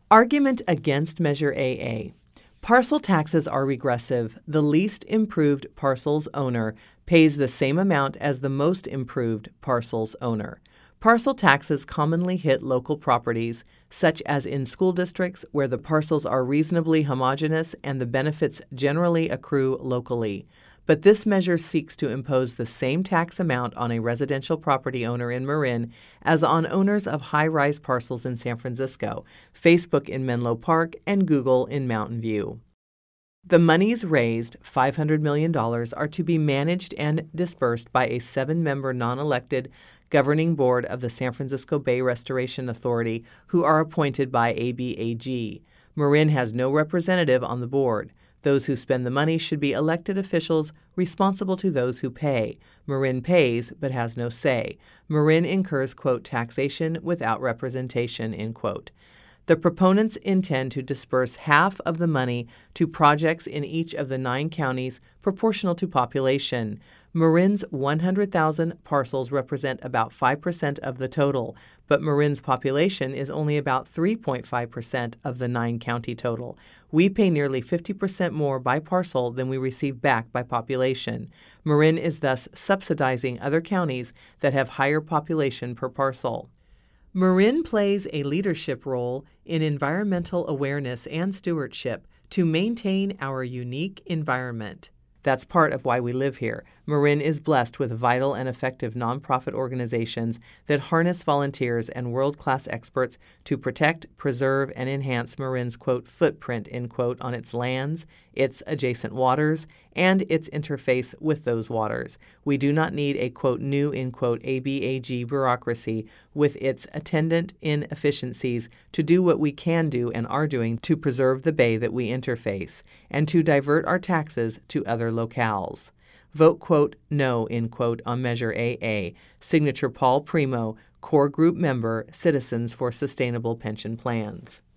Argument against Measure AA. Parcel taxes are regressive. The least improved parcel's owner pays the same amount as the most improved parcel's owner. Parcel taxes commonly hit local properties, such as in school districts where the parcels are reasonably homogeneous and the benefits generally accrue locally. But this measure seeks to impose the same tax amount on a residential property owner in Marin as on owners of high-rise parcels in San Francisco, Facebook in Menlo Park, and Google in Mountain View. The monies raised, $500 million, are to be managed and dispersed by a 7-member non-elected governing board of the San Francisco Bay Restoration Authority, who are appointed by ABAG. Marin has no representative on the board. Those who spend the money should be elected officials responsible to those who pay. Marin pays but has no say. Marin incurs, quote, taxation without representation, end quote. The proponents intend to disperse half of the money to projects in each of the 9 counties proportional to population. Marin's 100,000 parcels represent about 5% of the total, but Marin's population is only about 3.5% of the 9-county total. We pay nearly 50% more by parcel than we receive back by population. Marin is thus subsidizing other counties that have higher population per parcel. Marin plays a leadership role in environmental awareness and stewardship to maintain our unique environment. That's part of why we live here. Marin is blessed with vital and effective nonprofit organizations that harness volunteers and world-class experts to protect, preserve, and enhance Marin's, quote, footprint, end quote, on its lands, its adjacent waters, and its interface with those waters. We do not need a, quote, new, end quote, ABAG bureaucracy with its attendant inefficiencies to do what we can do and are doing to preserve the bay that we interface and to divert our taxes to other locales. Vote, quote, no, end quote, on Measure AA. Signature Paul Primo, Core Group Member, Citizens for Sustainable Pension Plans.